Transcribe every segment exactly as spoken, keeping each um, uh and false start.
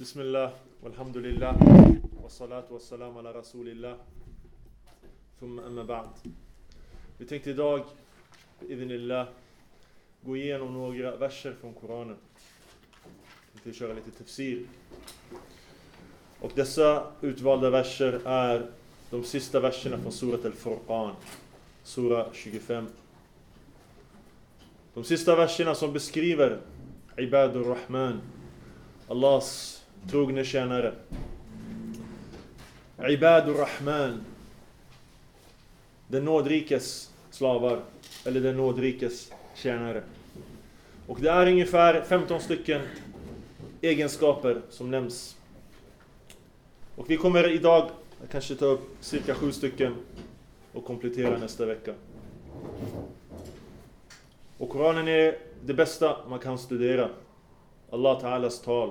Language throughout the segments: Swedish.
Bismillah, walhamdulillah, wassalatu wassalamu ala rasulillah, thumma amma ba'd. Vi tänkte idag, bi'idhnillah, gå igenom några verser från Koranen. Vi tänkte köra lite tafsir. Och dessa utvalda verser är de sista verserna från surat al-Furqan, sura tjugofem. De sista verserna som beskriver Ibadur Rahman, Allahs trogne tjänare. Ibadur Rahman, den nådrikes slavar, eller den nådrikes tjänare. Och det är ungefär femton stycken egenskaper som nämns. Och vi kommer idag kanske ta upp cirka sju stycken och komplettera nästa vecka. Och Koranen är det bästa man kan studera. Allah Ta'alas tal.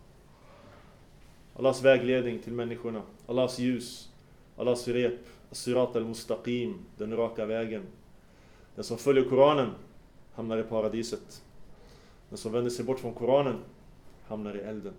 Allahs vägledning till människorna. Allahs ljus. Allahs rep. Sirat al-Mustaqim. Den raka vägen. Den som följer Koranen hamnar i paradiset. Den som vänder sig bort från Koranen hamnar i elden.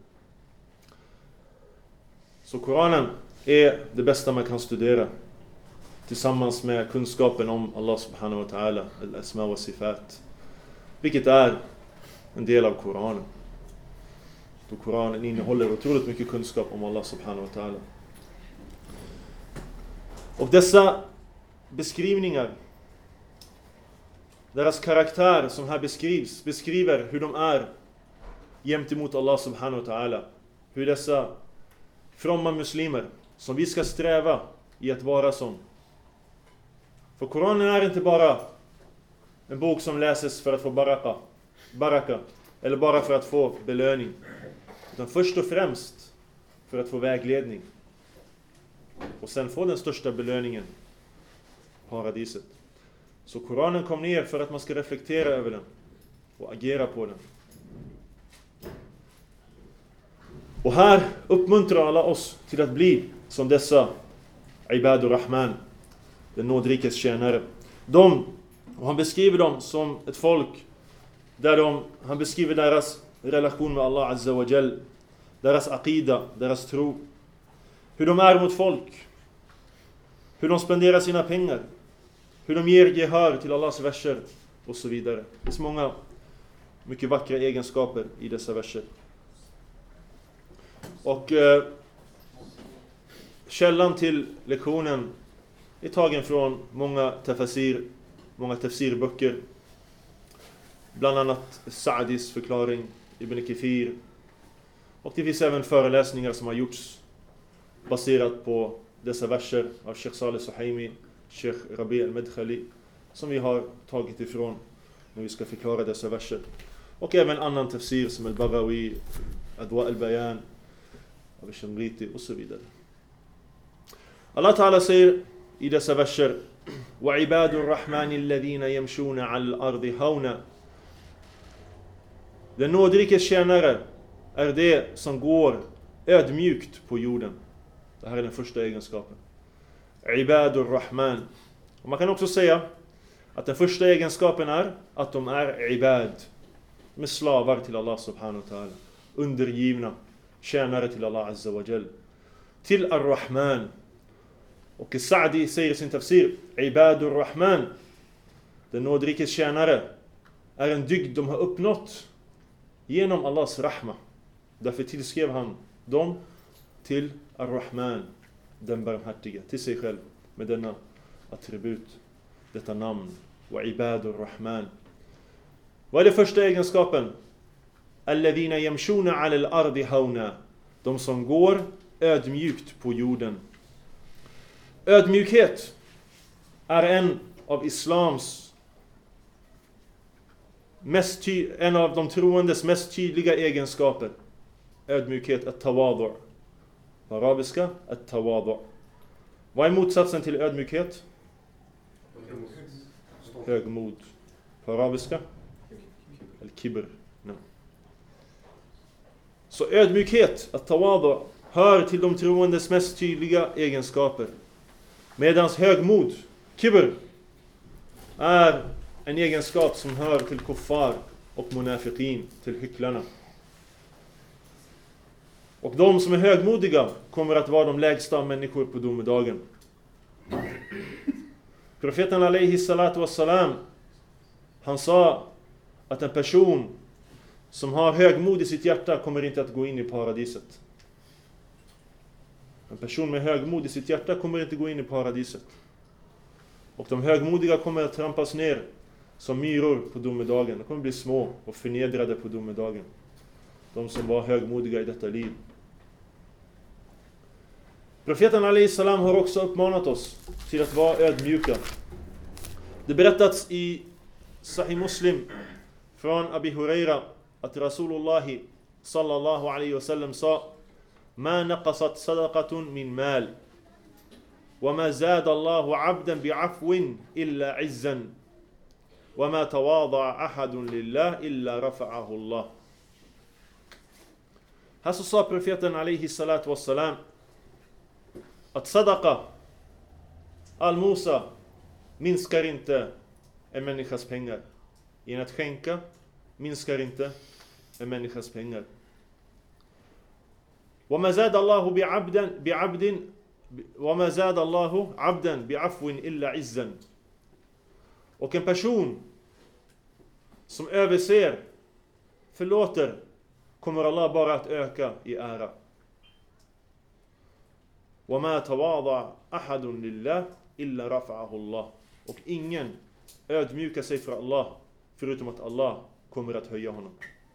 Så Koranen är det bästa man kan studera. Tillsammans med kunskapen om Allah subhanahu wa ta'ala. Al-Asma wa Sifat. Vilket är en del av Koranen. Då Koranen innehåller otroligt mycket kunskap om Allah subhanahu wa ta'ala. Och dessa beskrivningar, deras karaktär som här beskrivs, beskriver hur de är jämt emot Allah subhanahu wa ta'ala. Hur dessa fromma muslimer, som vi ska sträva i att vara som. För Koranen är inte bara en bok som läses för att få baraka, baraka eller bara för att få belöning. Utan först och främst för att få vägledning. Och sen få den största belöningen, paradiset. Så Koranen kom ner för att man ska reflektera över den och agera på den. Och här uppmuntrar alla oss till att bli som dessa Ibadur Rahman, den nådrikes tjänare. De, och han beskriver dem som ett folk där de, han beskriver deras relation med Allah Azza wa Jal, deras aqida, deras tro, hur de är mot folk, hur de spenderar sina pengar, hur de ger gehör till Allahs verser och så vidare. Det finns många mycket vackra egenskaper i dessa verser. Och eh, källan till lektionen är tagen från många tafsir, många tafsirböcker. Bland annat Sa'dis förklaring, Ibn Kathir. Och det finns även föreläsningar som har gjorts baserat på dessa verser av Sheikh Saleh Suhaimi, Sheikh Rabi al-Madkhali, som vi har tagit ifrån när vi ska förklara dessa verser. Och även annan tafsir som al-Baghawi, Adwa al-Bayan, av Shamriti och så vidare. Allah Ta'ala säger i dessa verser: Wa ibadur rahmani alladhina yamshuna 'ala al-ardi hauna. Den nådrikes tjänare är det som går ödmjukt på jorden. Det här är den första egenskapen. Ibadur Rahman. Och man kan också säga att den första egenskapen är att de är ibad. De är slavar till Allah subhanahu wa ta'ala. Undergivna. Tjänare till Allah Azza wa Jal. Till Ar-Rahman. Och Sa'di säger i sin tafsir: Ibadur Rahman, den nådrikes tjänare, är en dygd de har uppnått genom Allahs rahma. Därför tillskrev han dem till Ar-Rahman, den barmhärtige, till sig själv med denna attribut, detta namn. Wa ibadur Rahman. Vad är det första egenskapen? Alladhina yamshuna 'ala al-ardi hauna. De som går ödmjukt på jorden. Ödmjukhet är en av islams mest ty- en av de troendes mest tydliga egenskaper. Ödmjukhet, at-tawadu. På arabiska, at-tawadu. Vad är motsatsen till ödmjukhet? Högmod. På arabiska, al-kibr. No. Så ödmjukhet, at-tawadu, hör till de troendes mest tydliga egenskaper. Medans högmod, kibr, är en egenskap som hör till kuffar och munafiqin, till hycklarna. Och de som är högmodiga kommer att vara de lägsta människor på domedagen. Profeten alaihi salatu wassalam, han sa att en person som har högmod i sitt hjärta kommer inte att gå in i paradiset. En person med högmod i sitt hjärta kommer inte gå in i paradiset. Och de högmodiga kommer att trampas ner som myror på domedagen. De kommer bli små och förnedrade på domedagen. De som var högmodiga i detta liv. Profeten alaihi salam har också uppmanat oss till att vara ödmjuka. Det berättats i Sahih Muslim från Abi Huraira att Rasulullah sallallahu alaihi wasallam sa: "Ma naqasat sadaqatun min mal, wa ma zada Allahu 'abdan bi'afwin illa 'izzan, wa ma tawada'a ahadun lillah illa rafa'ahu Allah." Här så sa profeten alaihi salatu wassalam att sadaqa, al-Musa, minskar inte en människas pengar. Genom att skänka minskar inte en människas pengar. وَمَا زَادَ اللَّهُ بِعَبْدٍ بِعَبْدٍ وَمَا زَادَ اللَّهُ عَبْدًا بِعَفْوٍ إِلَّا عِزًّا. Och en person som överser, förlåter, kommer Allah bara att öka i ära. وَمَا تَوَاضَعَ أَحَدٌ لِلَّهِ إِلَّا رَفَعَهُ اللَّهُ. Och ingen ödmjukar sig för Allah förutom att Allah kommer att höja honom.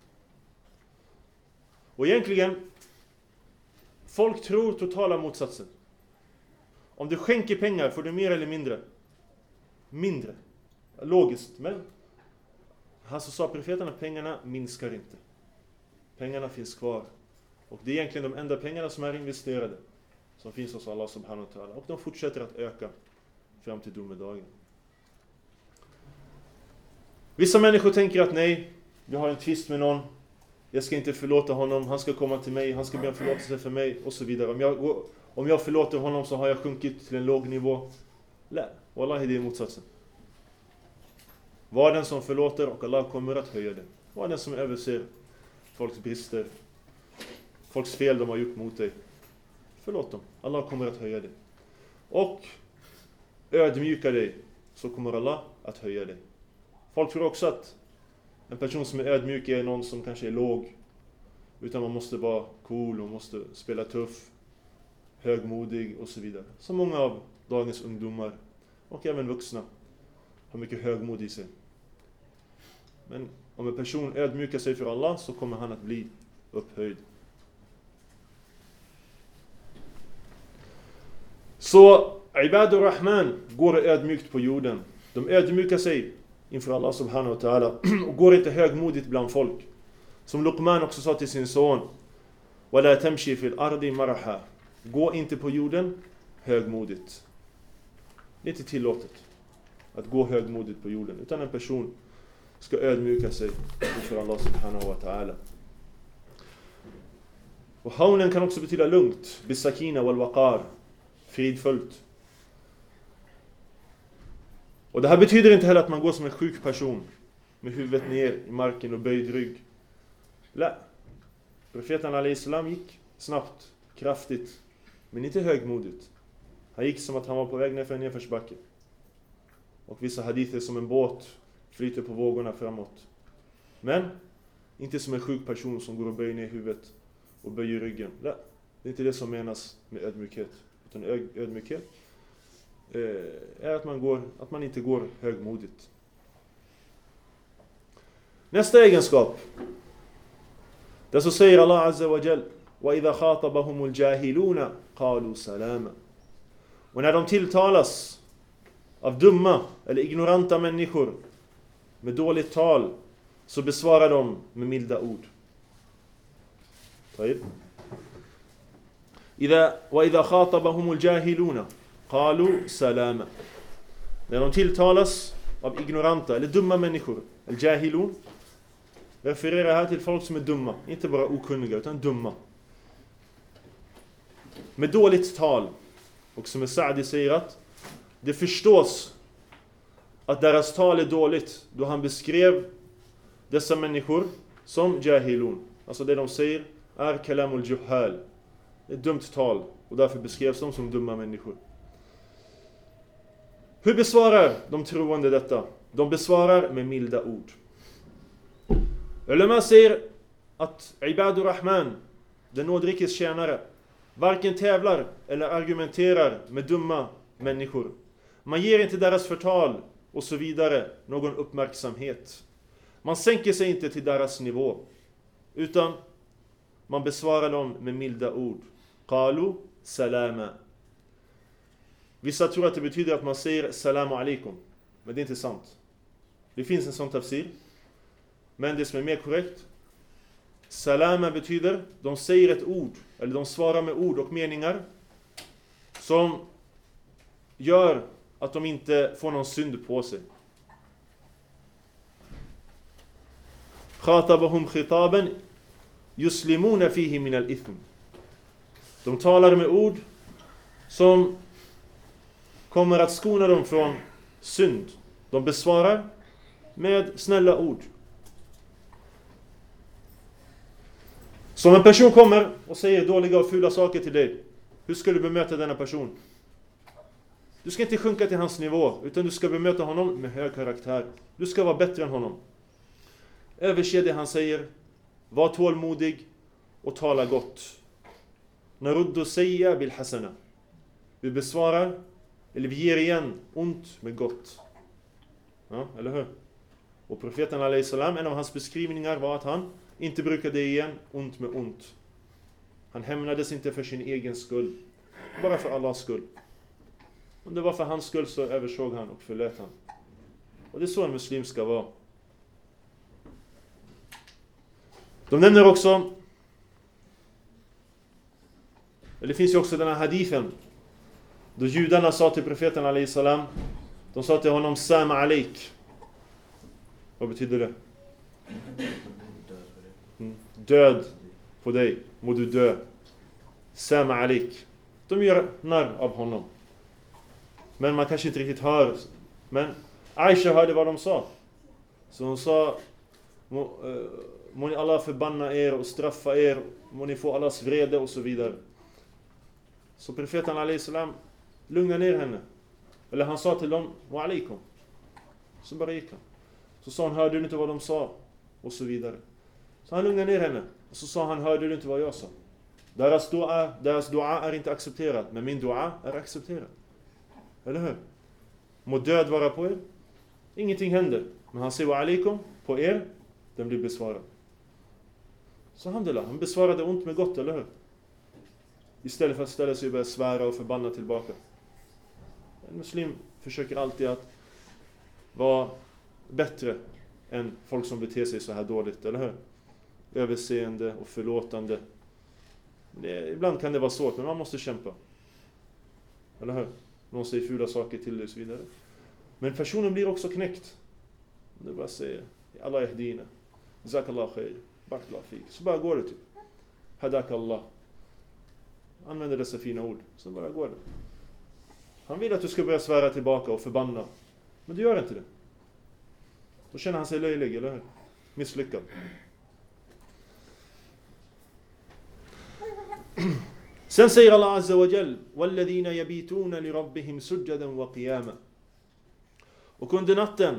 Och egentligen, folk tror totala motsatsen. Om du skänker pengar får du mer eller mindre? Mindre. Logiskt, men han så sa profeten att pengarna minskar inte. Pengarna finns kvar. Och det är egentligen de enda pengarna som är investerade, som finns hos Allah subhanahu wa ta'ala. Och de fortsätter att öka fram till domedagen. Vissa människor tänker att nej, jag har en tvist med någon, jag ska inte förlåta honom, han ska komma till mig, han ska be om förlåtelse för mig och så vidare. Om jag, om jag förlåter honom så har jag sjunkit till en låg nivå. Nej, wallahi, det är motsatsen. Var den som förlåter och Allah kommer att höja det. Var den som överser folks brister, folks fel de har gjort mot dig. Förlåt dem, Allah kommer att höja det. Och ödmjuka dig, så kommer Allah att höja dig. Folk tror också att en person som är ödmjuk är någon som kanske är låg, utan man måste vara cool och måste spela tuff, högmodig och så vidare. Så många av dagens ungdomar och även vuxna har mycket högmod i sig. Men om en person ödmjukar sig för Allah så kommer han att bli upphöjd. Så Ibadur Rahman går ödmjukt på jorden. De ödmjukar sig inför Allah subhanahu wa ta'ala och går inte högmodigt bland folk. Som Luqman också sa till sin son: "Wala tamshi fil ardi maraha." Gå inte på jorden högmodigt. Det är inte tillåtet att gå högmodigt på jorden, utan en person ska ödmjuka sig inför Allah subhanahu wa ta'ala. Och haunen kan också betyda lugnt, bisakina wal waqar, fridfullt. Och det här betyder inte heller att man går som en sjuk person med huvudet ner i marken och böjd rygg. Nej. Profeten alaihi salam gick snabbt, kraftigt, men inte högmodigt. Han gick som att han var på väg ner för en nedförsbacke. Och vissa hadither som en båt flyter på vågorna framåt. Men inte som en sjuk person som går och böjer ner huvudet och böjer ryggen. Nej, det är inte det som menas med ödmjukhet. Utan ödmjukhet är att man, går, att man inte går högmodigt. Nästa egenskap. Där så säger Allah azza wa jal: وَإِذَا خَاطَبَهُمُ الْجَاهِلُونَ قَالُوا سَلَامًا. Och när de tilltalas av dumma eller ignoranta människor med dåligt tal, så besvarar de med milda ord. طيب. إذا وإذا خاطبهم الجاهلون قالوا سلاما. När de tilltalas av ignoranta eller dumma människor, al-jahilun, refererar här till folk som är dumma, inte bara okunniga utan dumma, med dåligt tal. Och som Sa'di säger att det förstås att deras tal är dåligt då han beskrev dessa människor som jahilun. Alltså det de säger är kalamul juhal. Det är dumt tal och därför beskrevs de som dumma människor. Hur besvarar de troende detta? De besvarar med milda ord. Ulema säger att Ibadur Rahman, den nådrikes tjänare, varken tävlar eller argumenterar med dumma människor. Man ger inte deras förtal och så vidare någon uppmärksamhet. Man sänker sig inte till deras nivå, utan man besvarar dem med milda ord. Qalu salama. Vissa tror att det betyder att man säger salamu alaikum, men det är inte sant. Det finns en sån tafsir, men det som är mer korrekt, salama betyder de säger ett ord, eller de svarar med ord och meningar som gör att de inte får någon synd på sig. Khatabahum khitaban yuslimuna fihi min al-ithm. De talar med ord som kommer att skona dem från synd. De besvarar med snälla ord. Så en person kommer och säger dåliga och fula saker till dig, hur ska du bemöta denna person? Du ska inte sjunka till hans nivå, utan du ska bemöta honom med hög karaktär. Du ska vara bättre än honom. Överse det han säger, var tålmodig och tala gott. Naruddu sayya bil hasana. Vi besvarar, eller vi ger igen ont med gott. Ja, eller hur? Och profeten alayhi salam, en av hans beskrivningar var att han inte brukade ge igen ont med ont. Han hämnades inte för sin egen skull, bara för Allahs skull. Om det var för hans skull så översåg han och förlät han. Och det är så en muslim ska vara. De nämner också, eller det finns ju också den här hadithen då judarna sa till profeten alayhi salam, de sa till honom Sam alaik. Vad betyder det? Mm. Död på dig, må du dö. Sam alaik. De gör narr av honom. Men man kanske inte riktigt hör. Men Aisha hörde vad de sa. Så hon sa, må, uh, må ni alla förbanna er och straffa er, må ni få allas vrede och så vidare. Så profeten alayhi salam lugna ner henne. Eller han sa till dem, wa alaikum. Så bara gick han. Så sa han, hörde du inte vad de sa? Och så vidare. Så han lugnade ner henne. Och så sa han, hörde du inte vad jag sa? Deras dua, deras dua är inte accepterad, men min dua är accepterad. Eller hur? Må död vara på er. Ingenting händer. Men han säger wa alaikum på er, den blir besvarad. Så alhamdulillah, han besvarade ont med gott, eller hur? Istället för att ställa sig och börja svära och förbanna tillbaka. En muslim försöker alltid att vara bättre än folk som beter sig så här dåligt, eller hur? Överseende och förlåtande. Det, ibland kan det vara svårt, men man måste kämpa. Eller hur? Någon säger fula saker till dig och så vidare. Men personen blir också knäckt. Du bara säger, Allah yahdina, jazakallah khair, barakallah fik. Så bara går det typ. Hadakallah. Använder dessa fina ord. Så bara går det. Han vill att du ska börja svära tillbaka och förbanna. Men du gör inte det. Då känner han sig löjlig, eller hur? Misslyckad. Sen säger Allah Azza wa Jal, وَالَّذِينَ يَبِيتُونَ لِرَبِّهِمْ سُجَّدًا وَقِيَامًا. Och under natten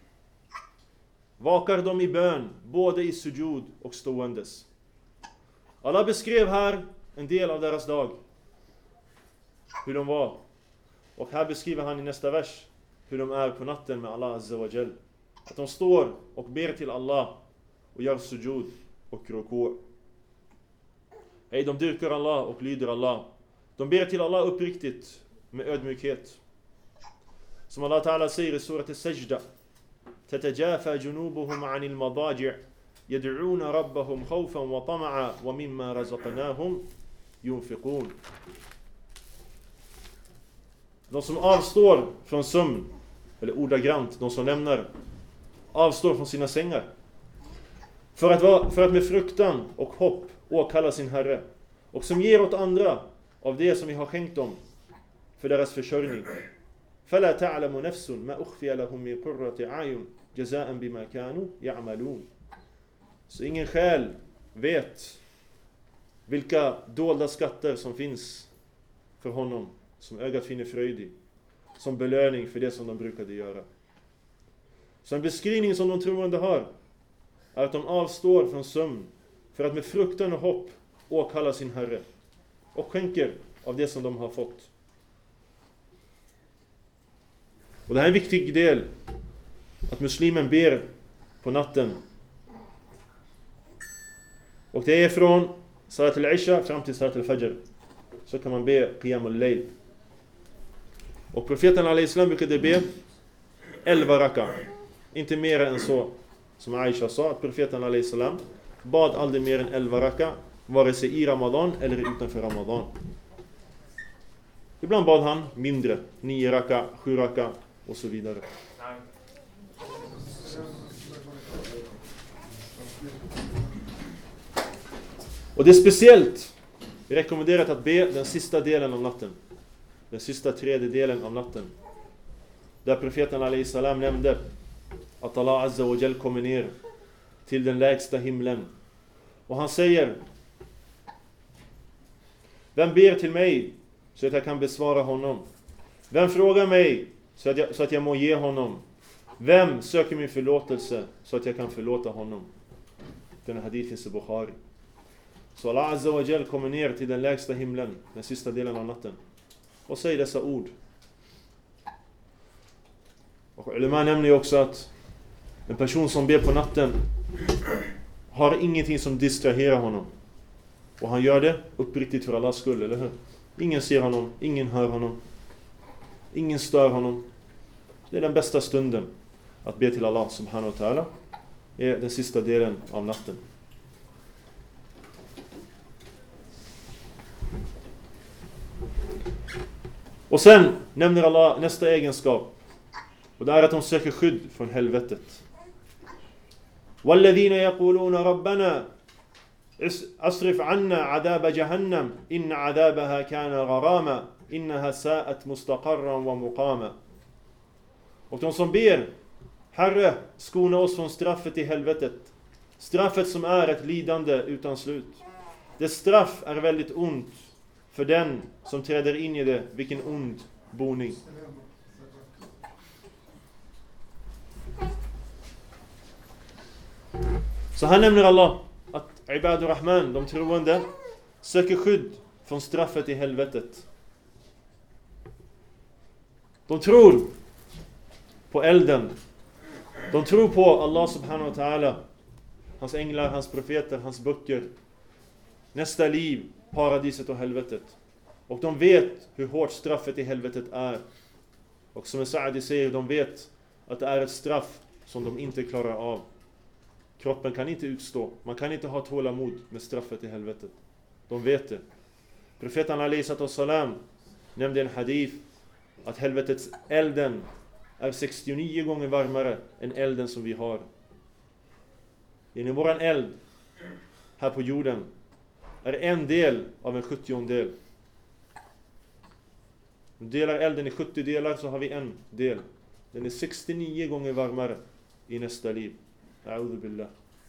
vakar de i bön, både i sujud och ståendes. Allah beskrev här en del av deras dag. Hur de var. Och här beskriver han i nästa vers hur de är på natten med Allah Azza wa Jal. Att de står och ber till Allah och gör sujud och ruku'. Hej, de dyrkar Allah och lyder Allah. De ber till Allah uppriktigt med ödmjukhet. Som Allah Ta'ala säger i surat al-Sajda. تتجافى جنوبهم عن المضاجع يدعون ربهم خوفا وطمعا ومما رزقناهم ينفقون. De som avstår från sömn, eller ordagrant, de som lämnar, avstår från sina sängar. För att, vara, för att med fruktan och hopp åkalla sin Herre. Och som ger åt andra av det som vi har skänkt dem för deras försörjning. فَلَا تَعْلَمُ نَفْسٌ مَا أُخْفِيَ لَهُمْ مِنْ قُرَّةِ أَعْيُنٍ جَزَاءً بِمَا كَانُوا يَعْمَلُونَ. Så ingen själ vet vilka dolda skatter som finns för honom, som ögat finner fröjd i, som belöning för det som de brukade göra. Så en beskrivning som de troende har är att de avstår från sömn för att med fruktan och hopp åkalla sin Herre och skänker av det som de har fått. Och det här är en viktig del, att muslimen ber på natten. Och det är från Salat al-Isha fram till Salat al-Fajr. Så kan man be Qiyam al-Layl. Och profeten al-Islam brukade be elva raka. Inte mer än så. Som Aisha sa, att profeten al-Islam bad aldrig mer än elva raka, vare sig i Ramadan eller utanför Ramadan. Ibland bad han mindre, nio raka, sju raka och så vidare. Och det är speciellt rekommenderat att be den sista delen av natten. Den sista tredje delen av natten. Där profeten alayhi salam nämnde att Allah azza wa jal kommer ner till den lägsta himlen. Och han säger: vem ber till mig så att jag kan besvara honom? Vem frågar mig så att jag, så att jag må ge honom? Vem söker min förlåtelse så att jag kan förlåta honom? Den här hadith finns i Bukhari. Så Allah azza wa jal kommer ner till den lägsta himlen, den sista delen av natten, och säger dessa ord. Och ulema nämner ju också att en person som ber på natten har ingenting som distraherar honom. Och han gör det uppriktigt för Allahs skull, eller hur? Ingen ser honom, ingen hör honom, ingen stör honom. Det är den bästa stunden att be till Allah subhanahu wa ta'ala, är den sista delen av natten. Och sen nämner Allah nästa egenskap, och det är att de söker skydd från helvetet. وَالَّذِينَ يَقُولُونَ رَبَّنَا أَصْرِفْ عَنَّا عَذَابَ جَهَنَّمْ إِنَّ عَذَابَهَا كَانَ غَرَامًا إِنَّهَا سَاءَتْ مُسْتَقَرًّا وَمُقَامًا. Och de som ber: Herre, skona oss från straffet i helvetet. Straffet som är ett lidande utan slut. Det straff är väldigt ont för den som träder in i det. Vilken ond boning. Så här nämner Allah att Ibadur Rahman, de troende, söker skydd från straffet i helvetet. De tror på elden. De tror på Allah subhanahu wa ta'ala, hans änglar, hans profeter, hans böcker, nästa liv, paradiset och helvetet. Och de vet hur hårt straffet i helvetet är. Och som Sa'di säger, de vet att det är ett straff som de inte klarar av. Kroppen kan inte utstå. Man kan inte ha tålamod med straffet i helvetet. De vet det. Profeten alayhi salam nämnde en hadith att helvetets elden är sextionio gånger varmare än elden som vi har. I våran eld här på jorden är en del av en sjuttiondel. Om delar elden i sjuttio delar så har vi en del. Den är sextionio gånger varmare i nästa liv. A'udhu billah.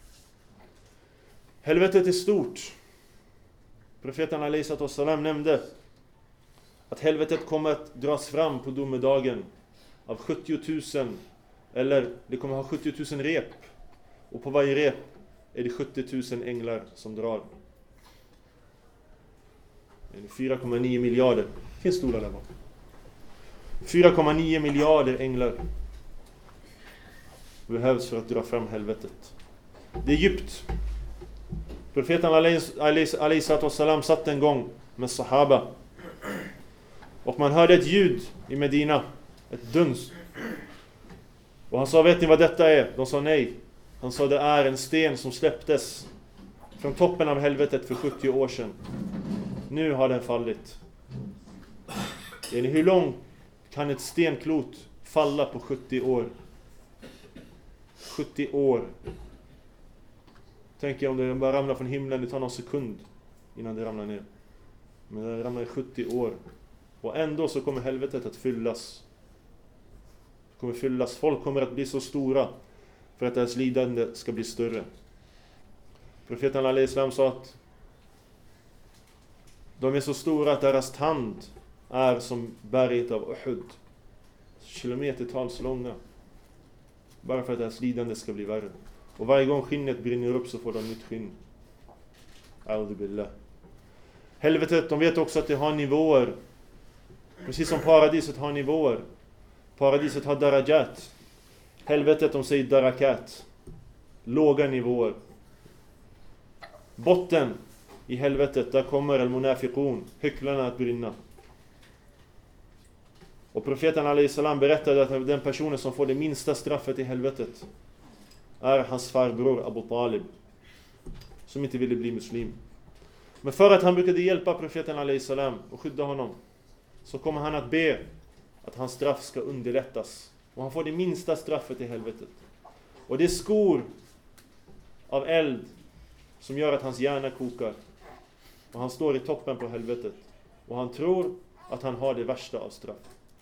Helvetet är stort. Profeten alayhi salam nämnde att helvetet kommer att dras fram på domedagen av sjuttio tusen, eller det kommer ha sjuttio tusen rep, och på varje rep är det sjuttio tusen änglar som drar. fyra komma nio miljarder. Det finns stora där bak. fyra komma nio miljarder änglar behövs för att dra fram helvetet. Det är djupt. Profeten alayhi salam satt en gång med sahaba, och man hörde ett ljud i Medina, ett duns. Och han sa: vet ni vad detta är? De sa nej. Han sa: det är en sten som släpptes från toppen av helvetet för sjuttio år sedan. Nu har den fallit. Hur långt kan ett stenklot falla på sjuttio år? sjuttio år. Tänk er om det bara ramlar från himlen, det tar någon sekund innan det ramlar ner. Men det ramlar i sjuttio år. Och ändå så kommer helvetet att fyllas. Det kommer fyllas. Folk kommer att bli så stora för att deras lidande ska bli större. Profeten alayhi salam sa att De är så stora att deras tand är som berget av Uhud. Kilometertals långa. Bara för att deras lidande ska bli värre. Och varje gång skinnet brinner upp så får de nytt skinn. A'udhu billah. Helvetet, de vet också att det har nivåer. Precis som paradiset har nivåer. Paradiset har darajat. Helvetet, de säger darakat. Låga nivåer. Botten i helvetet, där kommer al-munafiqun, hycklarna, att brinna. Och profeten alaihi salam berättade att den personen som får det minsta straffet i helvetet är hans farbror Abu Talib, som inte ville bli muslim. Men för att han brukade hjälpa profeten alaihi salam och skydda honom, så kommer han att be att hans straff ska underlättas. Och han får det minsta straffet i helvetet. Och det är skor av eld som gör att hans hjärna kokar. Och han står i toppen på helvetet. Och han tror att han har det värsta av straff.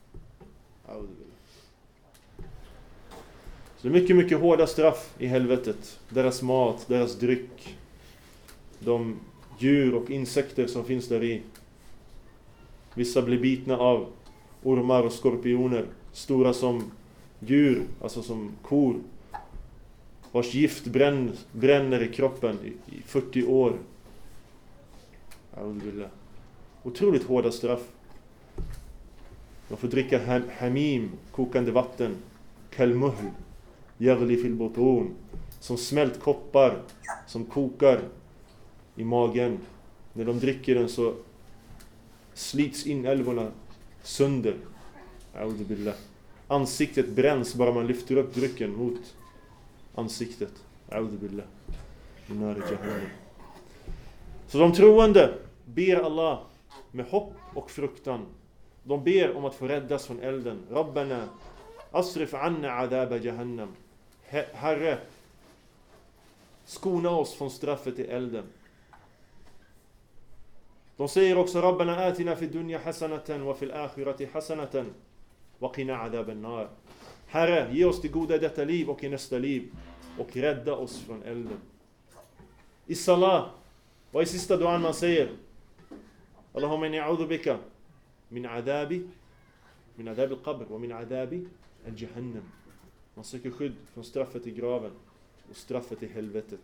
Så det är mycket, mycket hårda straff i helvetet. Deras mat, deras dryck. De djur och insekter som finns där i. Vissa blir bitna av ormar och skorpioner. Stora som djur, alltså som kor. Vars gift bränner, bränner i kroppen i, i fyrtio år. Otroligt hårda straff. De får dricka ham, hamim, kokande vatten. Kalmuhl, yaghli fil butun, som smält koppar, som kokar i magen. När de dricker den så slits in älvorna sönder. A'udhu billah. Ansiktet bränns bara man lyfter upp drycken mot ansiktet. A'udhu billah. Nar jahannam. Så de troende ber Allah med hopp och fruktan. De ber om att få räddas från elden. Rabbana asrif anna adaba jahannam. Herre, skona oss från straffet i elden. De säger också Rabbana atina fi dunya hasanatan wa fil akhirati hasanatan wa qina adaban nar. Herre, ge oss det goda i detta liv och i nästa liv och rädda oss från elden. I salah, vad är sista duan man säger? Allahumma inni a'udhu bika min adabi min adabi al-qabr wa min adabi al-jahannam. Man söker skydd från straffet i graven och straffet i helvetet.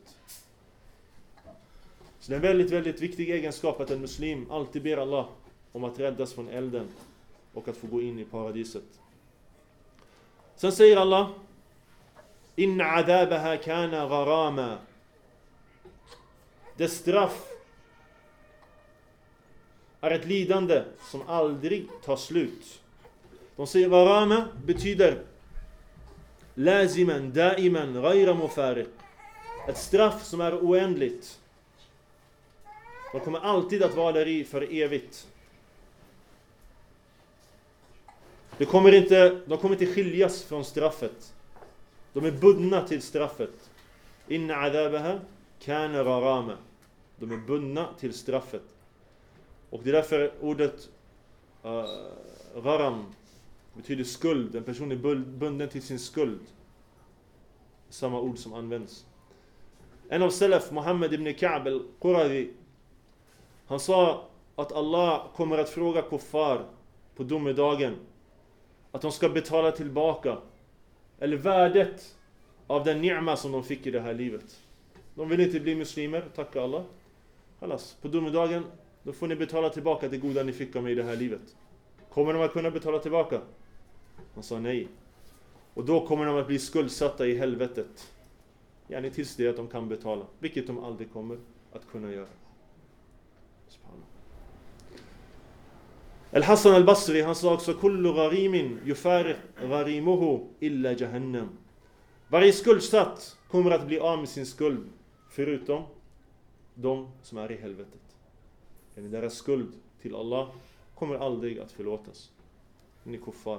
Så det är en väldigt, väldigt viktig egenskap att en muslim alltid ber Allah om att räddas från elden och att få gå in i paradiset. Sen säger Allah: Inna adabaha kana gharama. Det straff är ett lidande som aldrig tar slut. De säger gharama betyder laziman, daiman, ghayra mufariq. Ett straff som är oändligt. De kommer alltid att vara där i för evigt. Det kommer inte, de kommer inte skiljas från straffet. De är bundna till straffet. Inna adabaha kana gharama. De är bundna till straffet. Och det är därför ordet uh, gharam betyder skuld. En person är bunden till sin skuld. Samma ord som används. En av Salaf, Muhammad ibn Ka'b al-Quradi, han sa att Allah kommer att fråga kuffar på domedagen att de ska betala tillbaka eller värdet av den ni'ma som de fick i det här livet. De vill inte bli muslimer, tacka Allah. Allas, på domedagen då får ni betala tillbaka det goda ni fick av mig i det här livet. Kommer de att kunna betala tillbaka? Han sa nej. Och då kommer de att bli skuldsatta i helvetet. Gärna tills det att de kan betala. Vilket de aldrig kommer att kunna göra. Al-Hassan al-Basri, han sa också: Kullu gharimin yufariq gharimuhu illa jahannam. Varje skuldsatt kommer att bli av med sin skuld förutom de som är i helvetet. Men deras skuld till Allah kommer aldrig att förlåtas. Ni kuffar.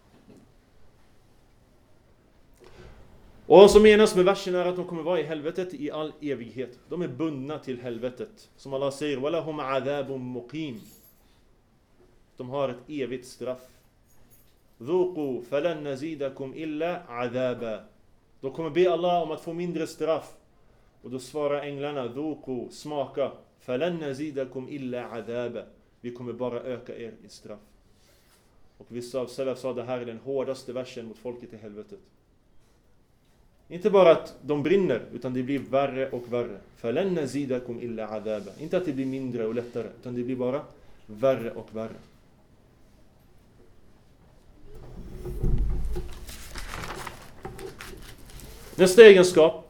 Och vad som menas med versen är att de kommer vara i helvetet i all evighet. De är bundna till helvetet. Som Allah säger: Walahum adhabun muqim. De har ett evigt straff. Dhuqu falan nazidakum illa adhaba. De kommer be Allah om att få mindre straff. Och då svarar änglarna: Dhuqu, smaka. فَلَنْ نَزِيدَكُمْ إِلَّا عَذَابًا. Vi kommer bara öka er i straff. Och vissa av salaf sa det här är den hårdaste versen mot folket i helvetet. Inte bara att de brinner, utan det blir värre och värre. فَلَنْ نَزِيدَكُمْ إِلَّا عَذَابًا. Inte att det blir mindre och lättare, utan det blir bara värre och värre. Nästa egenskap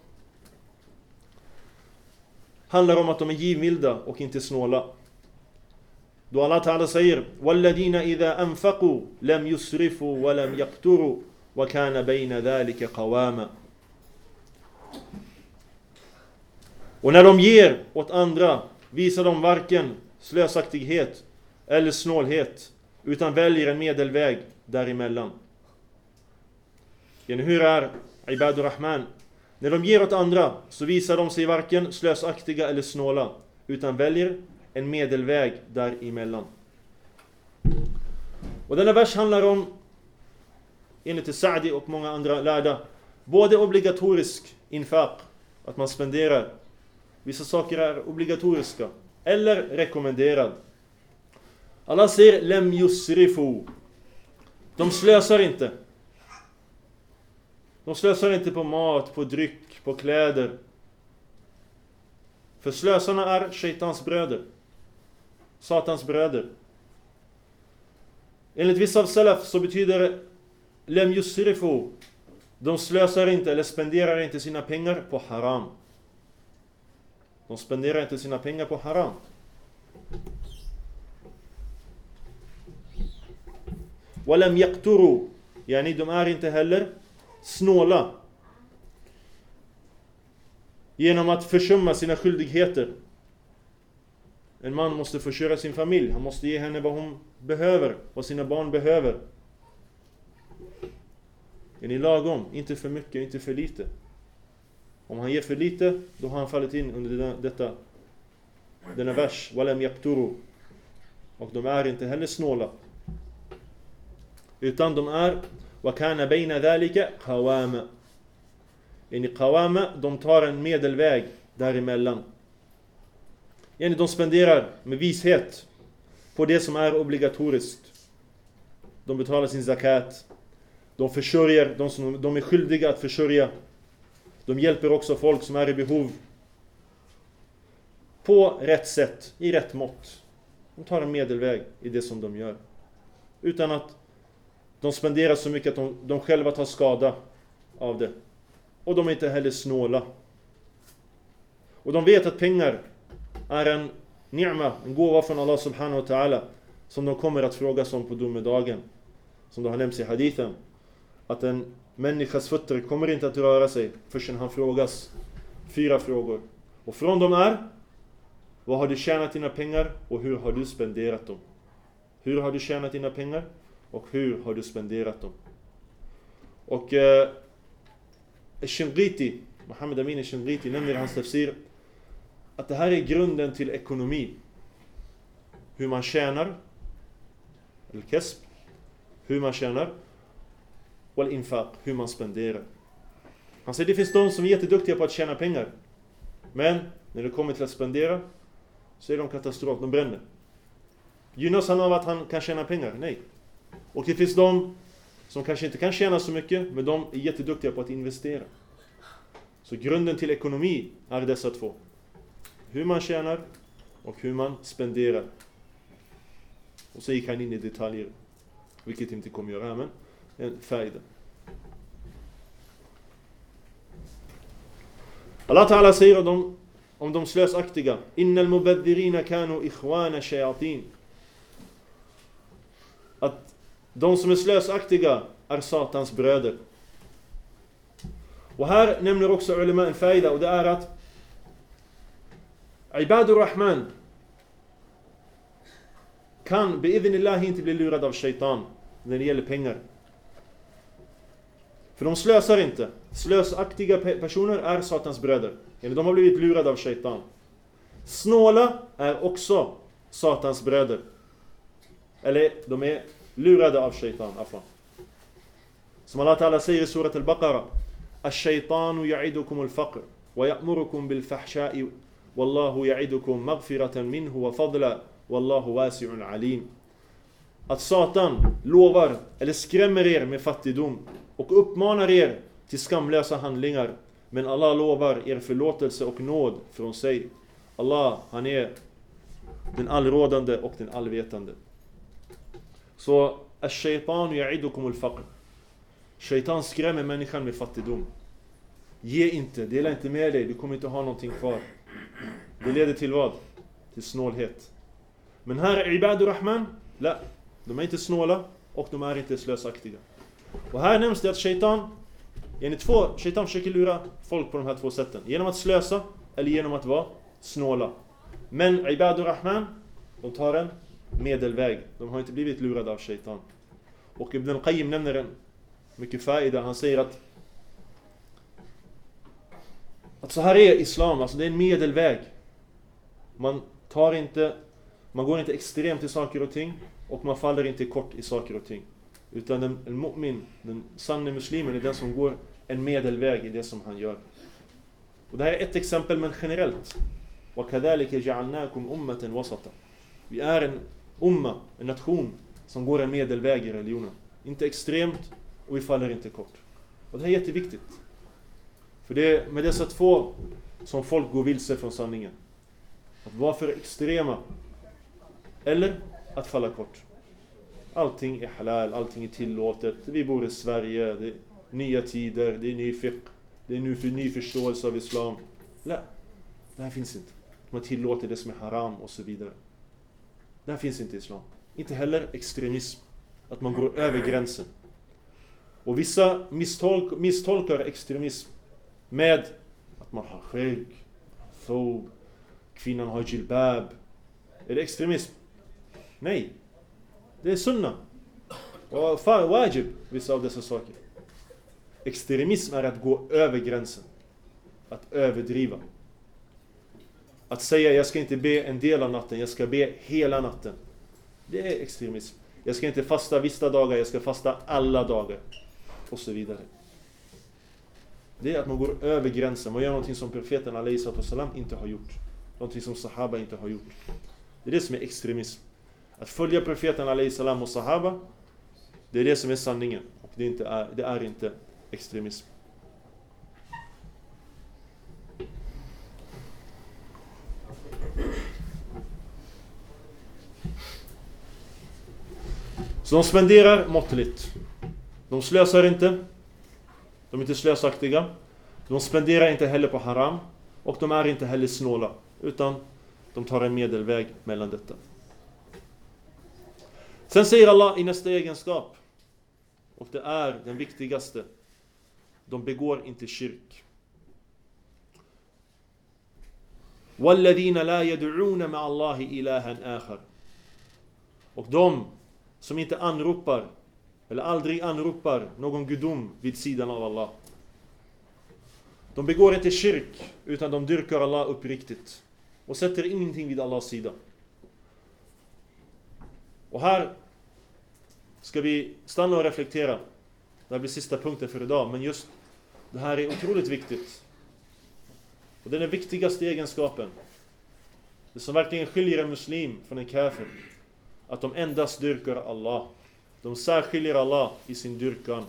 handlar om att de är givmilda och inte snåla. Då Allah Ta'ala säger وَالَّذِينَ إِذَا أَنفَقُوا لَمْ يُسْرِفُوا وَلَمْ يَقْتُرُوا وَكَانَ بَيْنَ ذَلِكَ قَوَامًا. Och när de ger åt andra visar de varken slösaktighet eller snålhet, utan väljer en medelväg däremellan. Hur är Ibadur Rahman? När de ger åt andra så visar de sig varken slösaktiga eller snåla, utan väljer en medelväg däremellan. Och denna vers handlar om, enligt Sa'di och många andra lärda, både obligatorisk infaq, att man spenderar. Vissa saker är obligatoriska eller rekommenderad. Allah säger lem yusrifu. De slösar inte. De slösar inte på mat, på dryck, på kläder. För slösarna är shaitans bröder. Satans bröder. Enligt vissa av salaf så betyder lem yusrifu. De slösar inte eller spenderar inte sina pengar på haram. De spenderar inte sina pengar på haram. Walam yaqturu. Yani de är inte heller snåla genom att försumma sina skyldigheter. En man måste försörja sin familj. Han måste ge henne vad hon behöver, vad sina barn behöver. Är ni lagom? Inte för mycket, inte för lite. Om han ger för lite, då har han fallit in under detta, denna vers. Walam yaqturu. Och de är inte heller snåla. Utan de är وَكَانَ بَيْنَ ذَلِكَ قَوَامًا. Yani qawama, de tar en medelväg däremellan. Yani de spenderar med vishet på det som är obligatoriskt. De betalar sin zakat. De försörjer de som de är skyldiga att försörja. De hjälper också folk som är i behov på rätt sätt, i rätt mått. De tar en medelväg i det som de gör. Utan att de spenderar så mycket att de, de själva tar skada av det. Och de är inte heller snåla. Och de vet att pengar är en ni'ma, en gåva från Allah subhanahu wa ta'ala, som de kommer att frågas om på domedagen. Som det har nämnts i hadithen. Att en människas fötter kommer inte att röra sig förrän han frågas fyra frågor. Och från dem är: vad har du tjänat dina pengar och hur har du spenderat dem? Hur har du tjänat dina pengar och hur har du spenderat dem? Och eh, Shinqiti, Muhammad Amin Shinqiti nämner i hans tafsir att det här är grunden till ekonomi. Hur man tjänar, al-kasb, hur man tjänar, och al-infaq, hur man spenderar. Han säger det finns de som är jätteduktiga på att tjäna pengar, men när det kommer till att spendera så är de katastrof, de bränner. Gynnas han av att han kan tjäna pengar? Nej. Och det finns de som kanske inte kan tjäna så mycket, men de är jätteduktiga på att investera. Så grunden till ekonomi är dessa två. Hur man tjänar och hur man spenderar. Och så gick han in i detaljer, vilket inte kommer göra här, men en färgda. Allah Ta'ala säger om de, om de slösaktiga: Innal mubaddirina kanu ikhwana shayatin. Att de som är slösaktiga är satans bröder. Och här nämner också ulema en färgda, och det är att Ibadur Rahman kan bi'idhnillah inte bli lurad av shaitan när det gäller pengar. För de slösar inte. Slösaktiga personer är satans bröder. Eller de har blivit lurade av shaitan. Snåla är också satans bröder. Eller de är lurade av shaitan. Afan. Som Allah Ta'ala säger i surat al-Baqarah: Ash-shaytanu ya'idukum al-faqr wa ya'murukum bil-fahsha'i Wallahu ya'idukum maghfiratan minhu wa fadla. Wallahu wasi'un alim. Att Satan lovar eller skrämmer er med fattigdom och uppmanar er till skamlösa handlingar. Men Allah lovar er förlåtelse och nåd från sig. Allah, han är den allrådande och den allvetande. Så ash-shaytan ya'idukum al-faqr. Shaitan skrämmer människan med fattigdom. Ge inte, dela inte med dig, du kommer inte ha någonting kvar. Det leder till vad? Till snålhet. Men här är Ibadur Rahman, la, de är inte snåla och de är inte slösaktiga. Och här nämns det att shaitan, genom två, shaitan försöker lura folk på de här två sätten. Genom att slösa eller genom att vara snåla. Men Ibadur Rahman, de tar en medelväg. De har inte blivit lurade av shaitan. Och Ibn al-Qayyim nämner en mycket faida. Han säger att att så här är islam, alltså det är en medelväg. Man tar inte, man går inte extremt i saker och ting och man faller inte kort i saker och ting. Utan den, den mu'min, den sanne muslimen är den som går en medelväg i det som han gör. Och det här är ett exempel, men generellt. وَكَذَلِكَ جَعَلْنَاكُمْ أُمَّةً وَسَطًا. Vi är en umma, en nation som går en medelväg i religionen. Inte extremt och vi faller inte kort. Och det här är jätteviktigt. För det är med dessa två som folk går vilse från sanningen. Att vara för extrema eller att falla kort. Allting är halal, allting är tillåtet. Vi bor i Sverige, det är nya tider, det är ny fiqh, det är nu för ny förståelse av islam. Nej, det här finns inte. Man tillåter det som är haram och så vidare. Det här finns inte i islam. Inte heller extremism. Att man går över gränsen. Och vissa misstolk, misstolkar extremism med att man har skärk, thob, kvinnan har jilbab. Är det extremism? Nej. Det är sunna. Och wajib, vissa av dessa saker. Extremism är att gå över gränsen. Att överdriva. Att säga jag ska inte be en del av natten, jag ska be hela natten. Det är extremism. Jag ska inte fasta vissa dagar, jag ska fasta alla dagar. Och så vidare. Det är att man går över gränsen. Man gör någonting som profeten alayhi sallam inte har gjort. Någonting som sahaba inte har gjort. Det är det som är extremism. Att följa profeten alayhi sallam och sahaba, det är det som är sanningen. Och det är inte, det är inte extremism. Så de spenderar måttligt. De slösar inte. De är inte slösaktiga. De spenderar inte heller på haram. Och de är inte heller snåla. Utan de tar en medelväg mellan detta. Sen säger Allah i nästa egenskap. Och det är den viktigaste. De begår inte kyrk. وَالَّذِينَ لَا يَدْعُونَ مَعَ اللَّهِ إِلَهًا آخَرَ. Och de som inte anropar eller aldrig anropar någon gudom vid sidan av Allah. De begår inte kyrk utan de dyrkar Allah uppriktigt och sätter ingenting vid Allahs sida. Och här ska vi stanna och reflektera. Det här blir sista punkten för idag, men just det här är otroligt viktigt. Och det är den viktigaste egenskapen. Det som verkligen skiljer en muslim från en kafir. Att de endast dyrkar Allah. De särskiljer Allah i sin dyrkan.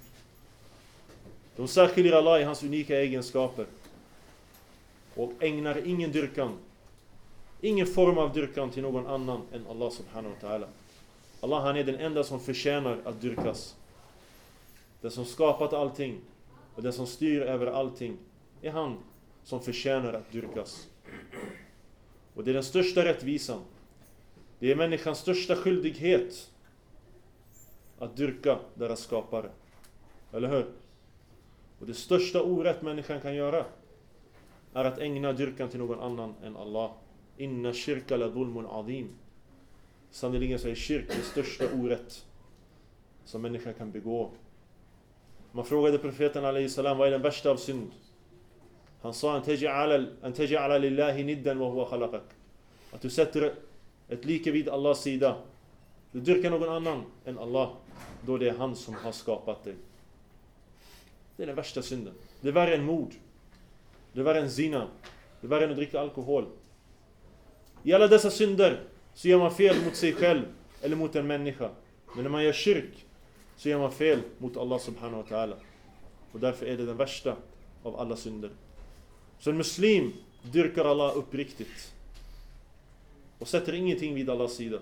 De särskiljer Allah i hans unika egenskaper. Och ägnar ingen dyrkan. Ingen form av dyrkan till någon annan än Allah subhanahu wa ta'ala. Allah, han är den enda som förtjänar att dyrkas. Den som skapat allting och den som styr över allting är han som förtjänar att dyrkas. Och det är den största rättvisan. Det är människans största skyldighet att dyrka deras skapare. Eller hur? Och det största orätt människan kan göra är att ägna dyrkan till någon annan än Allah. Inna shirka la dhulmun azim. Sannoliken så är kyrk det största orätt som människan kan begå. Man frågade profeten alayhi salam, vad är den värsta av synd? Han sa, an taj'ala lillahi niddan wa huwa khalaqak. Att du sätter ett like vid Allahs sida. Du dyrkar någon annan än Allah, då det är han som har skapat dig. Det är den värsta synden. Det är värre än mord. Det är värre än zina. Det är värre än att dricka alkohol. I alla dessa synder så gör man fel mot sig själv eller mot en människa. Men när man gör kyrk så gör man fel mot Allah subhanahu wa ta'ala. Och därför är det den värsta av alla synder. Så en muslim dyrkar Allah uppriktigt och sätter ingenting vid Allahs sida.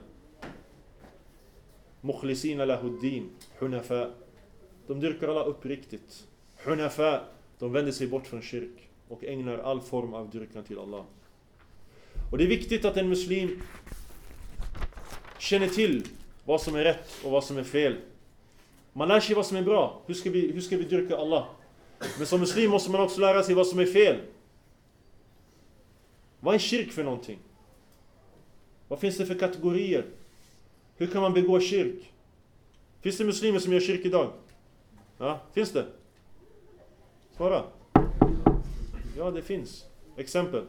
Mukhlisina lahuddin, hunafa. De dyrkar Allah uppriktigt. Hunafa, de vänder sig bort från kyrk och ägnar all form av dyrkan till Allah. Och det är viktigt att en muslim känner till vad som är rätt och vad som är fel. Man lär sig vad som är bra. Hur ska vi, hur ska vi dyrka Allah? Men som muslim måste man också lära sig vad som är fel. Vad är kyrk för någonting? Vad finns det för kategorier? Hur kan man begå kyrk? Finns det muslimer som gör kyrk idag? Ja, finns det? Svara. Ja, det finns. Exempel.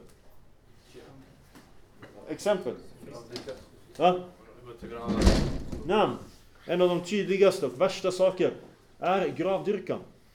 Exempel. Ja? Namn. En av de tydligaste och värsta saker är gravdyrkan.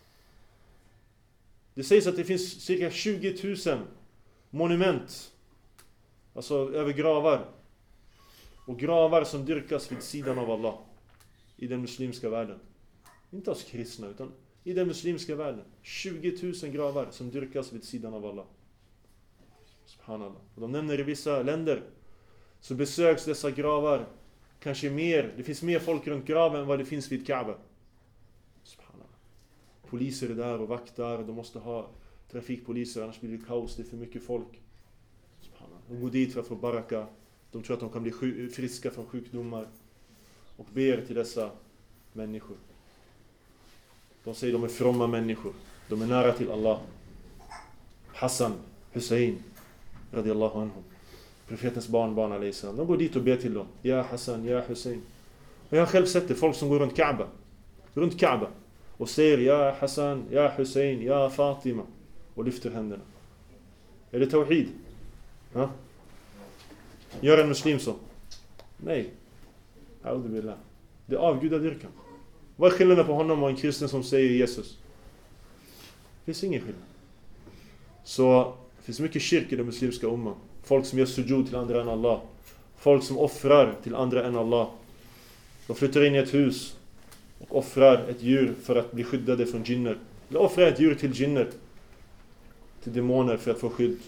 Det sägs att det finns cirka tjugo tusen monument, alltså över gravar, och gravar som dyrkas vid sidan av Allah i den muslimska världen. Inte oss kristna, utan i den muslimska världen. tjugo tusen gravar som dyrkas vid sidan av Allah. Subhanallah. Och de nämner i vissa länder så besöks dessa gravar kanske mer, det finns mer folk runt graven än vad det finns vid Kaaba. Subhanallah. Poliser är där och vaktar, de måste ha trafikpoliser, annars blir det kaos, det är för mycket folk. Subhanallah. De går dit för att få baraka, de tror att de kan bli sjuk, friska från sjukdomar och ber till dessa människor. De säger de är fromma människor, de är nära till Allah. Hassan, Hussein radiyallahu anhum, profetens barnbarn alayhisalam, de går dit och ber till dem. Ja Hassan, ja Hussein. Och jag har själv sett det, folk som går runt Kaaba, runt Kaaba och säger ja Hassan, ja Hussein, ja Fatima och lyfter händerna. Är det tawhid? Ja? Gör en muslim så? Nej. A'udhu billah. Det är avgudadyrkan. Vad är skillnaden på honom och en kristen som säger Jesus? Det finns ingen skillnad. Så det finns mycket kyrk i den muslimska umman. Folk som gör sujud till andra än Allah. Folk som offrar till andra än Allah. De flyttar in i ett hus och offrar ett djur för att bli skyddade från jinner. Eller offrar ett djur till jinner, till demoner, för att få skydd.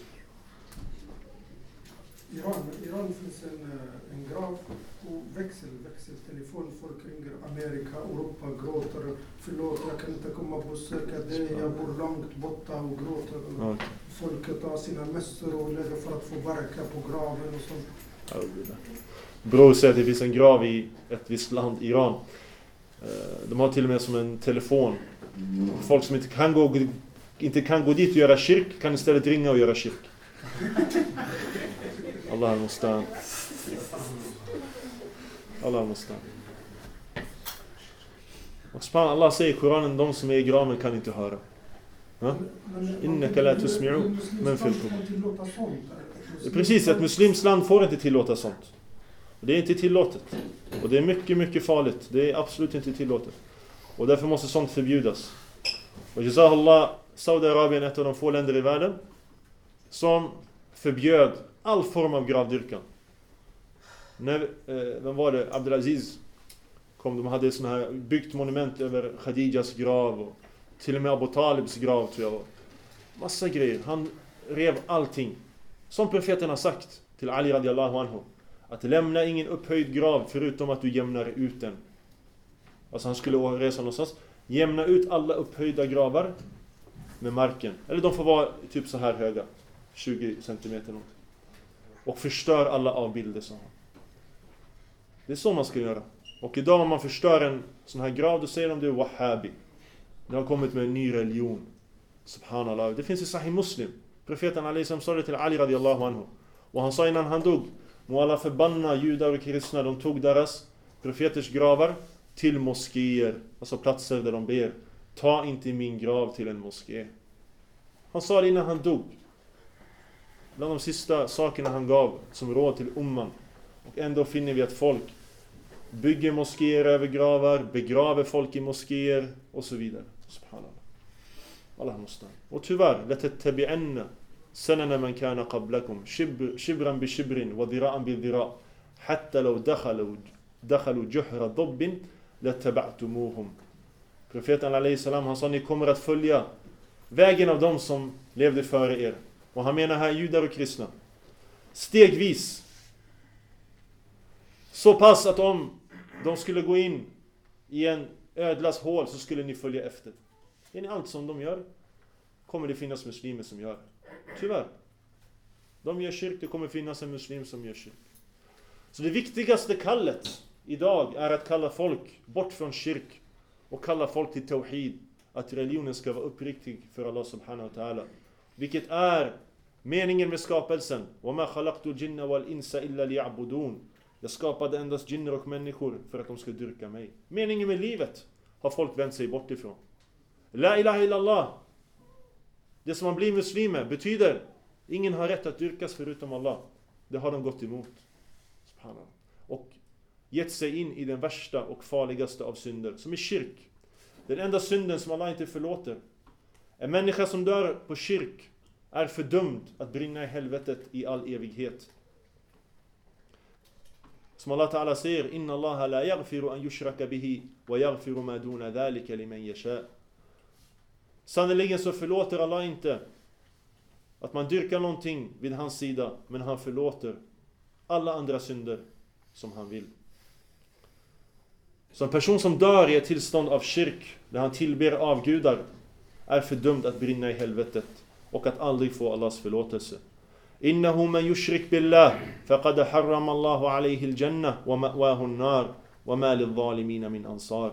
Iran, Iran finns en, en grav och växel, växeltelefon. Folk ringer Amerika, Europa, gråter. Förlåt, jag kan inte komma på söka dig. Jag bor långt borta och gråter. Okay. Folk tar sina mössor och lägger för att få barka på graven och sånt. Bror säger att det finns en grav i ett visst land, Iran. De har till och med som en telefon. Folk som inte kan gå, inte kan gå dit och göra kyrk kan istället ringa och göra kyrk. Allah al-Mustan. Allah al-Mustan. Och subhan Allah säger i Koranen, de som är i graven kan inte höra. Innaka la tusmi'u men fil qubur. Precis, att muslimsland får inte tillåta sånt. Det är inte tillåtet. Och det är mycket, mycket farligt. Det är absolut inte tillåtet. Och därför måste sånt förbjudas. Och Jazahullah, Saudiarabien är ett av de få länder i världen som förbjöd all form av gravdyrkan. När, eh, vem var det? Abdelaziz kom, de hade såna här byggt monument över Khadijas grav och till och med Abu Talibs grav, tror jag. Massa grejer. Han rev allting. Som profeten har sagt till Ali radiyallahu anhu, att lämna ingen upphöjd grav förutom att du jämnar ut den. Alltså han skulle resa någonstans. Jämna ut alla upphöjda gravar med marken. Eller de får vara typ så här höga. tjugo centimeter något. Och förstör alla avbilder, sa han. Det är så man ska göra. Och idag om man förstör en sån här grav, då säger de det är wahhabi. Det har kommit med en ny religion. Subhanallah. Det finns i Sahih Muslim. Profeten alayhissalam sa det till Ali radiyallahu anhu. Och han sa innan han dog, må alla förbanna judar och kristna, de tog deras profeters gravar till moskéer. Alltså platser där de ber. Ta inte min grav till en moské. Han sa det innan han dog. Bland de sista sakerna han gav som råd till umman. Och ändå finner vi att folk bygger moskéer över gravar, begraver folk i moskéer och så vidare. Subhanallah. Allah måste. Och tyvärr, latattabi'anna سنن من كان قبلكم شبر شبرا بشبر وذراعا بذراع حتى لو دخلوا دخلوا جحر ضب لاتبعتموهم. Profeten alayhi salam, han sa, ni kommer att följa vägen av dem som levde före er. Och han menar här judar och kristna. Stegvis. Så pass att om de skulle gå in i en ödlas hål så skulle ni följa efter. Är ni allt som de gör kommer det finnas muslimer som gör. Tyvärr. De gör kyrk, det kommer finnas en muslim som gör kyrk. Så det viktigaste kallet idag är att kalla folk bort från kyrk och kalla folk till tawhid. Att religionen ska vara uppriktig för Allah subhanahu wa ta'ala. Vilket är meningen med skapelsen. وَمَا خَلَقْتُ الْجِنَّ وَالْإِنسَ إِلَّا لِيَعْبُدُونَ. Jag skapade endast jinner och människor för att de ska dyrka mig. Meningen med livet har folk vänt sig bort ifrån. La ilaha illallah. Det som man blir muslimer betyder ingen har rätt att dyrkas förutom Allah. Det har de gått emot. Subhanallah. Och gett sig in i den värsta och farligaste av synder, som är kyrk. Den enda synden som Allah inte förlåter. En människa som dör på kyrk är fördömd att brinna i helvetet i all evighet. Som Allah Ta'ala säger, Inna Allah la yaghfiru an yushraka bihi wa yaghfiru ma duna dhalika liman yasha. Sannoliken så förlåter Allah inte att man dyrkar någonting vid hans sida, men han förlåter alla andra synder som han vill. Så en person som dör i ett tillstånd av kyrk, där han tillber avgudar, är fördömd att brinna i helvetet och att aldrig få Allahs förlåtelse. Innahu man yushrik billah faqad harrama Allahu alayhi al-jannah wa ma'wahu an-nar wa ma lil-zalimin min ansar.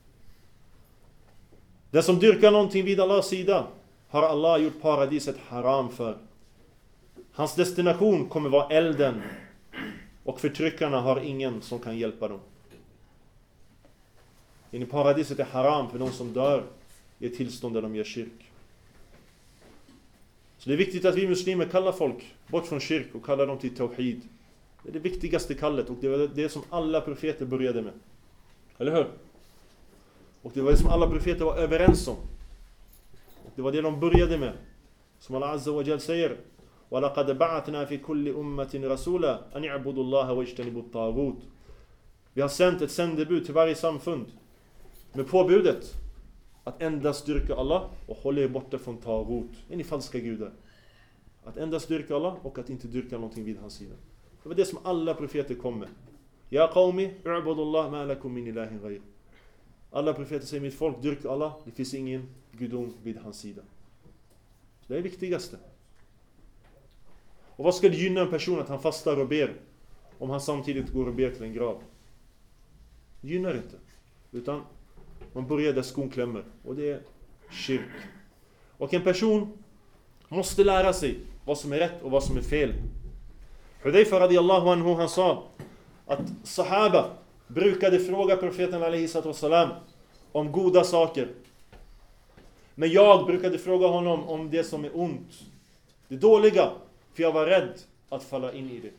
Den som dyrkar någonting vid Allahs sida har Allah gjort paradiset haram för. Hans destination kommer vara elden, och förtryckarna har ingen som kan hjälpa dem. In i paradiset är haram för de som dör i ett tillstånd där de gör kyrk. Så det är viktigt att vi muslimer kallar folk bort från kyrk och kallar dem till tawhid. Det är det viktigaste kallet, och det var det som alla profeter började med. Eller hur? Och det var det som alla profeter var överens om. Och det var det de började med. Som Allah Azza wa Jal säger, وَلَقَدْ بَعَثْنَا فِي كُلِّ أُمَّةٍ رَسُولًا أَنْ يَعْبُدُوا اللَّهَ وَاجْتَنِبُوا الطَّاغُوتَ. Vi har sänt ett sändebud till varje samfund med påbudet att endast dyrka Allah och hålla er borta från tagut. Är ni falska gudar? Att endast dyrka Allah och att inte dyrka någonting vid hans sida. Det var det som alla profeter kom med. Ja qawmi, u'budullah ma lakum min ilahin ghayr. Alla profeter säger, mitt folk, dyrka Allah. Det finns ingen gudom vid hans sida. Det är det viktigaste. Och vad ska det gynna en person att han fastar och ber om han samtidigt går och ber till en grav? Det gynnar inte. Utan man börjar där skon klämmer. Och det är kyrk. Och en person måste lära sig vad som är rätt och vad som är fel. Hudayfa radiyallahu anhu, han sa att sahaba brukade fråga profeten alayhi salatu wassalam om goda saker. Men jag brukade fråga honom om det som är ont, det dåliga, för jag var rädd att falla in i det.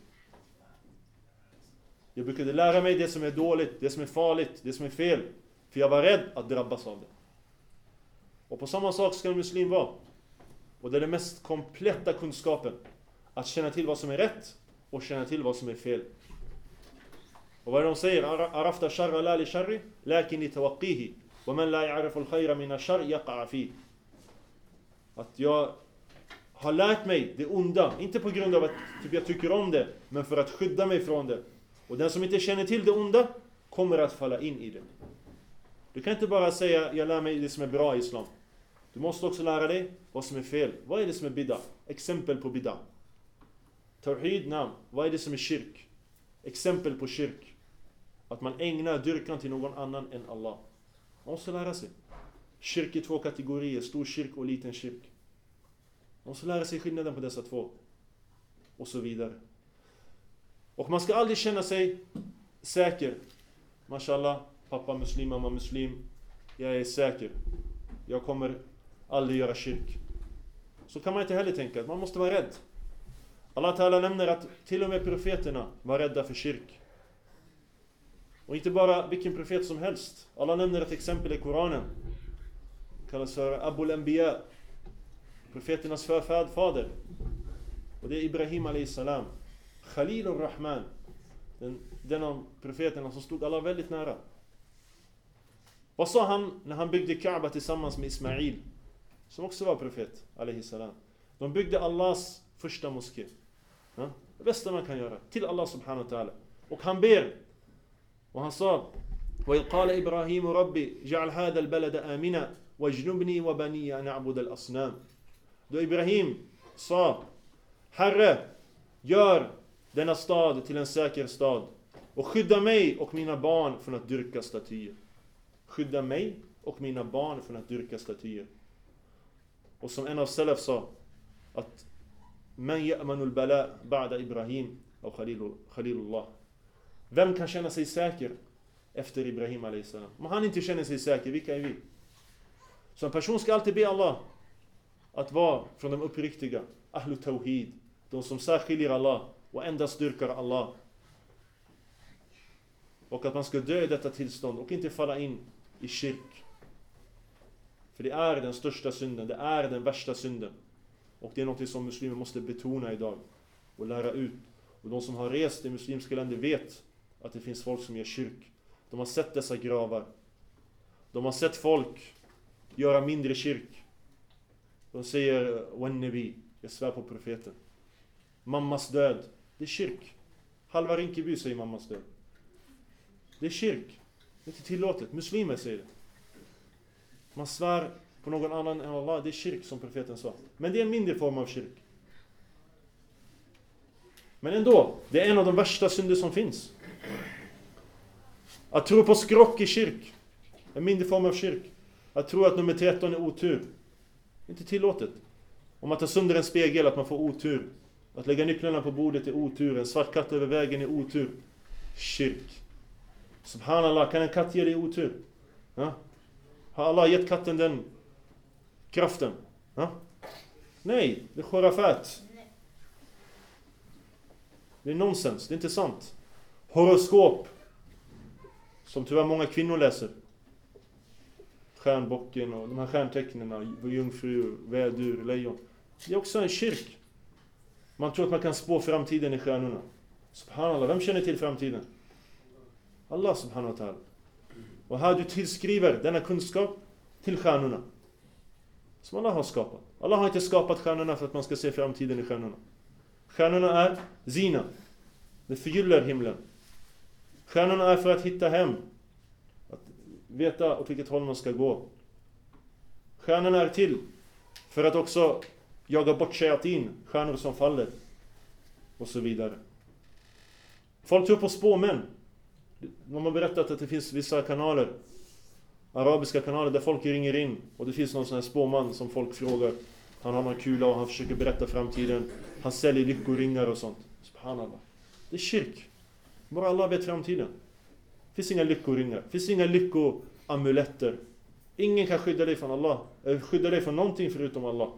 Jag brukade lära mig det som är dåligt, det som är farligt, det som är fel, för jag var rädd att drabbas av det. Och på samma sak ska en muslim vara. Och det är den mest kompletta kunskapen, att känna till vad som är rätt och känna till vad som är fel. Och vad de säger, arafta sharra la li sharri lakin li tawaqqihi wa man la ya'rifu al-khayra min ash-sharr yaqa'a fi. Att jag har lärt mig det onda, inte på grund av att typ jag tycker om det, men för att skydda mig från det. Och den som inte känner till det onda kommer att falla in i det. Du kan inte bara säga, jag lär mig det som är bra i islam. Du måste också lära dig vad som är fel. Vad är det som är bid'a? Exempel på bid'a. Tawhid, nam. Vad är det som är kyrk? Exempel på kyrk. Att man ägnar dyrkan till någon annan än Allah. Man måste lära sig. Kyrk är två kategorier, stor kyrk och liten kyrk. Man måste lära sig skillnaden på dessa två. Och så vidare. Och man ska aldrig känna sig säker. Mashallah, pappa muslim, mamma muslim. Jag är säker. Jag kommer aldrig göra kyrk. Så kan man inte heller tänka. Man måste vara rädd. Allah Ta'ala nämner att till och med profeterna var rädda för kyrk. Och inte bara vilken profet som helst. Allah nämner ett exempel i Koranen. Kallas för Abul Anbiya. profeternas förfader. Och det är Ibrahim alayhis salam. Khalilur Rahman. Den, den av profeterna som stod Allah väldigt nära. Vad sa han när han byggde Kaaba tillsammans med Ismail, som också var profet alayhis salam? De byggde Allahs första moské. Ja? Det bästa man kan göra till Allah subhanahu wa ta'ala. Och han ber. Och han sa: وَإِذْ قَالَ إِبْرَاهِيمُ رَبِّ جَعَلْ هَذَا الْبَلَدَ آمِنًا وَاجْنُبْنِي وَبَنِيَّ أَنْ أَعْبُدَ الْأَصْنَامِ. Då Ibrahim sa: Herre, gör denna stad till en säker stad och skydda mig och mina barn från att dyrka statyer. Skydda mig och mina barn från att dyrka statyer. Och som en av salaf sa, att man ya'manul bala ba'da Ibrahim och Khalilullah. Vem kan känna sig säker efter Ibrahim alayhis salam? Om han inte känner sig säker, vilka är vi? Så en person ska alltid be Allah att vara från de uppriktiga, ahlu tawhid, de som särskiljer Allah och endast styrkar Allah. Och att man ska dö i detta tillstånd och inte falla in i kyrk. För det är den största synden, det är den värsta synden. Och det är något som muslimer måste betona idag och lära ut. Och de som har rest i muslimska länder vet att det finns folk som gör kyrk. De har sett dessa gravar. De har sett folk göra mindre kyrk. De säger: Wannabi, jag svär på profeten. Mammas död, det är kyrk. Halva Rinkeby säger mammas död. Det är kyrk. Det är inte tillåtet. Muslimer säger det. Man svär på någon annan än Allah, det är kyrk som profeten sa. Men det är en mindre form av kyrk. Men ändå, det är en av de värsta synder som finns. Att tro på skrock i kyrk, en mindre form av kyrk. Att tro att nummer tretton är otur, inte tillåtet. Om att ta sönder en spegel, att man får otur. Att lägga nycklarna på bordet är otur. En svart katt över vägen är otur. Kyrk. Subhanallah, kan en katt ge dig otur? Ja? Har Allah gett katten den kraften? Ja? Nej, det är khurafat. Det är nonsens, det är inte sant. Horoskop, som tyvärr många kvinnor läser. Stjärnbocken och de här stjärntecknena, jungfru, vädur, lejon. Det är också en kyrk. Man tror att man kan spå framtiden i stjärnorna. Subhanallah, vem känner till framtiden? Allah subhanahu wa ta'ala. Och här du tillskriver denna kunskap till stjärnorna som Allah har skapat. Allah har inte skapat stjärnorna för att man ska se framtiden i stjärnorna. Stjärnorna är zina. Det förgyller himlen. Stjärnorna är för att hitta hem. Att veta åt vilket håll man ska gå. Stjärnorna är till för att också jaga bort shayatin, stjärnor som faller. Och så vidare. Folk tror på spåmän. De har berättat att det finns vissa kanaler, arabiska kanaler, där folk ringer in. Och det finns någon sån här spåman som folk frågar. Han har någon kula och han försöker berätta framtiden. Han säljer lyckoringar och sånt. Subhanallah. Det är kyrk. Bara Allah vet framtiden. Det finns inga lyckoringar. Det finns inga lyckoamuletter. Ingen kan skydda dig från Allah. Eller skydda dig från någonting förutom Allah.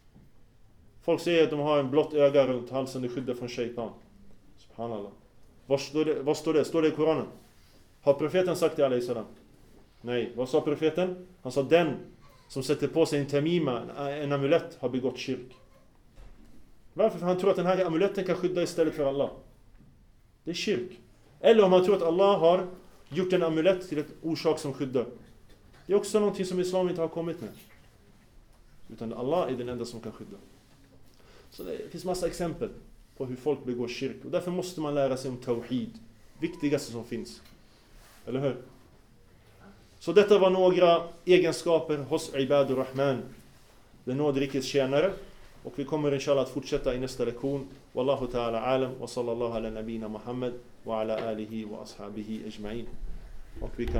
Folk säger att de har en blått öga runt halsen. Det skyddar från shaitan. Subhanallah. Vad står det? Vad står det? Står det i Koranen? Har profeten sagt det alayhi salam? Nej. Vad sa profeten? Han sa: den som sätter på sig en tamima, en amulett, har begått kyrk. Varför? För han tror att den här amuletten kan skydda istället för Allah. Det är kyrk. Eller om han tror att Allah har gjort en amulett till ett orsak som skyddar. Det är också någonting som islam inte har kommit med. Utan Allah är den enda som kan skydda. Så det finns massa exempel på hur folk begår kyrk. Och därför måste man lära sig om tawhid. Viktigaste som finns. Eller hur? Så detta var några egenskaper hos Ibadur Rahman, den nådrikes tjänare. Och vi kommer inshallah att fortsätta i nästa lektion. Wallahu ta'ala alam wa sallallahu ala nabina Muhammad wa ala alihi wa ashabihi ajma'in. Och vi kan